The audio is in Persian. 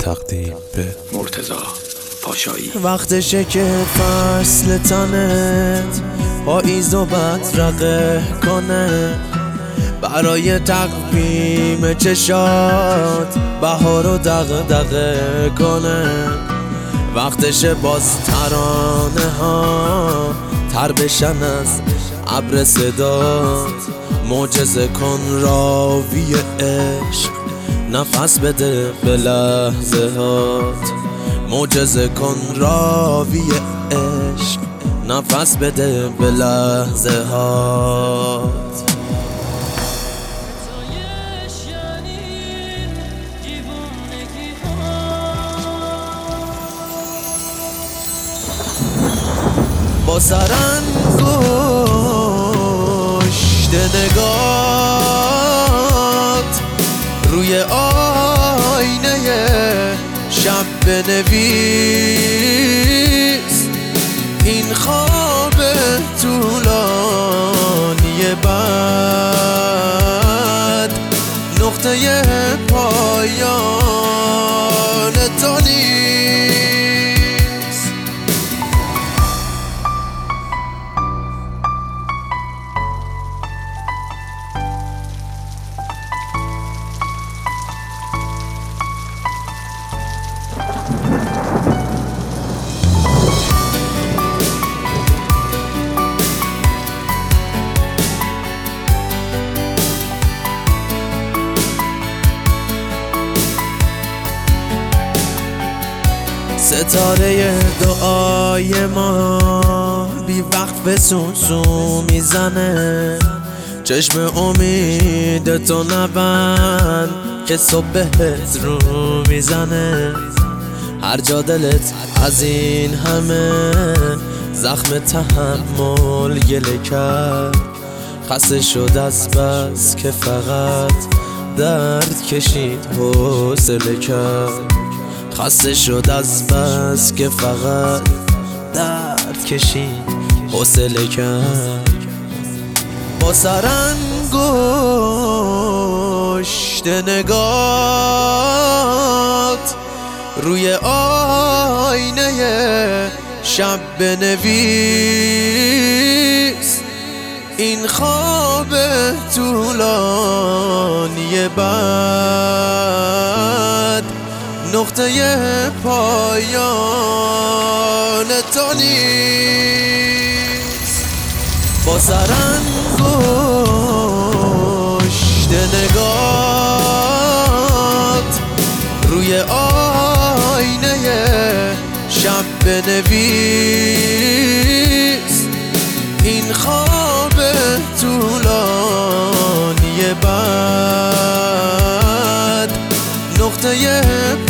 تقدیم به مرتضی پاشایی. وقتشه که فصل تنت پاییز و بدرقه کنه، برای تقویم چشات بهار و دغدغه کنه. وقتشه باز ترانه ها تر بشن از ابر صدات، معجزه کن راوی عشق، نفس بده به لحظه هات. معجزه کن راوی عشق، نفس بده به لحظه هات. با سرانگشت نگات روی آینه شب بنویس این خواب طولانی بعد، نقطه پایان تو نیست. ستاره دعای ما بی وقت به سوسو میزنه، چشم امید تو نبند که صبحت رو میزنه. هر جا دلت از این همه زخم تحمل گله کرد، خسته شد از بس که فقط درد کشید حوصله کرد. خسته شد از بس که فقط درد کشید حوصله کرد. با سرانگشت نگات روی آینه شب بنویس این خواب طولانی بعد، نقطه پایان تو نیست. با سرانگشت نگات روی آینه شب بنویس این خواب طولانی بعد، نقطه